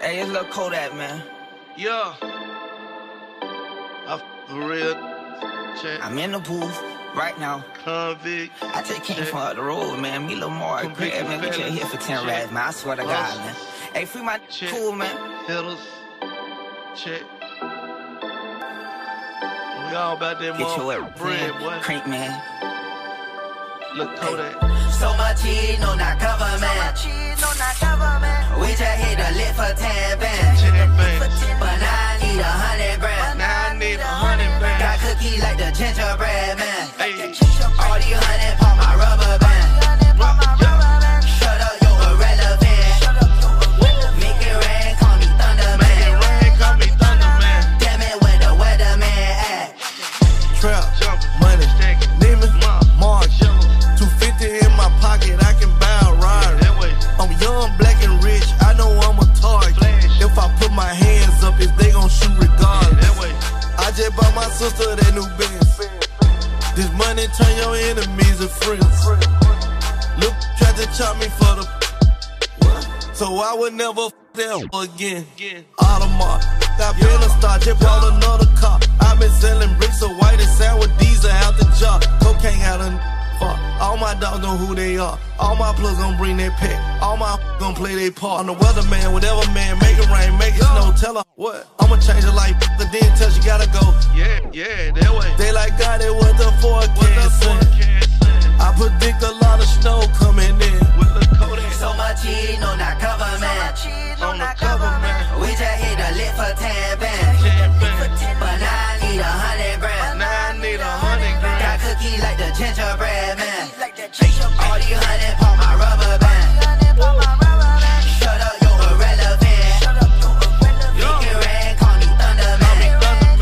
Hey, it's Lil Kodak, man. Yeah. For real. Check. I'm in the booth right now. Convict. I just came from up the road, man. Me, Lamar, Craig, man. We just here for 10 rats, man. I swear to God, man. Hey, free my cool, man. Hitters. Check. We all about that Get bread, boy. Crank, man. Look, Kodak. So much cheese, no, not government. We just hit the lick for 10 bands. But now I need 100 brands. Got cookies like the gingerbread man. All these 100 pop my rubber band. Shut up, you're irrelevant. Make it rain, call me Thunder Man. Damn it, where the weatherman at? Trap, money, Neiman, March, 250 in my pocket, I can buy a ride. I'm young, black and rich, I know I'm a target. If I put my hands up, if they gon' shoot regardless. I just bought my sister that new Benz. This money turn your enemies to friends. Look, tried to chop me for the so I would never them again. Audemars, I been a star, just bought another car. I been selling bricks of white and sour with diesel out the jar. Cocaine out of fuck. All my dogs know who they are. All my plugs gon' bring their pet. All my gon' play their part. I'm the weatherman, whatever man, make it rain, make it snow. Tell her what? I'ma change her life, but then tell she gotta go. Yeah, that way. They like God, it was the forecast. I predict a lot of snow coming in. So much cheese, no, not government. We just hit the lick for 10 bands. But now I need 100 brands. Got cookies like the gingerbread man. All these 100 pop my rubber band. Shut up, you're irrelevant. Make it rain, call me Thunder Man.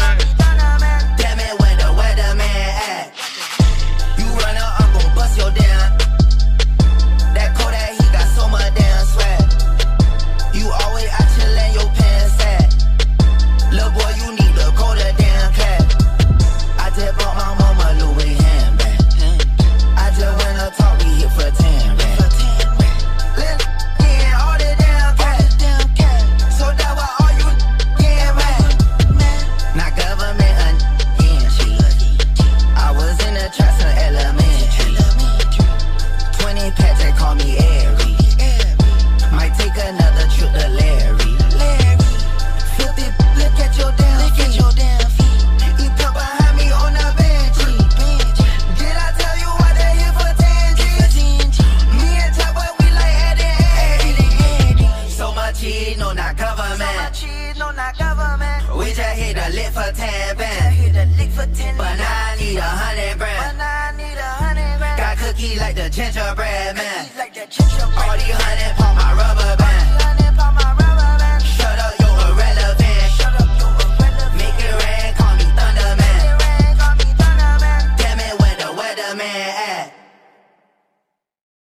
Damn it, where the weatherman at? You run up, I'm gon' bust your damn. That Kodak, he got so much damn swag. You always out here letting your pants sag. Lil' boy, you need to go to damn cat. I just bought my mama Louis handbag. I just went up talk, we hit for 10 rand. Let's get all the damn cat. So that why all you getting mad. Not government again, she. I was in the trap some elementary. 20 packs, they call me Airy. Might take another trip to Larry. 50, look at your damn feet. You come behind me on the Bentley. Did I tell you why they here for 10 G's? Me and Chopper, we like Eddie. So much cheese, no, not government. We just hit the lick for 10 bands. But now I need 100 brands. Got cookies like the gingerbread man. All these 100